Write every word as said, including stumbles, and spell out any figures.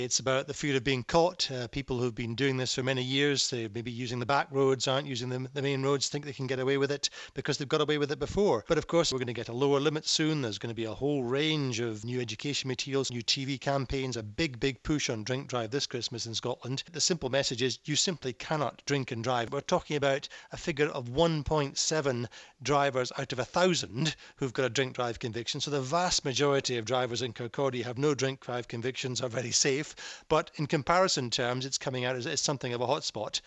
It's about the fear of being caught. Uh, people who've been doing this for many years, they may be using the back roads, aren't using the, the main roads, think they can get away with it because they've got away with it before. But of course, we're going to get a lower limit soon. There's going to be a whole range of new education materials, new T V campaigns, a big, big push on drink drive this Christmas in Scotland. The simple message is you simply cannot drink and drive. We're talking about a figure of one point seven drivers out of a thousand who've got a drink drive conviction. So the vast majority of drivers in Kirkcaldy have no drink drive convictions, are very safe. But in comparison terms, it's coming out as, as something of a hotspot.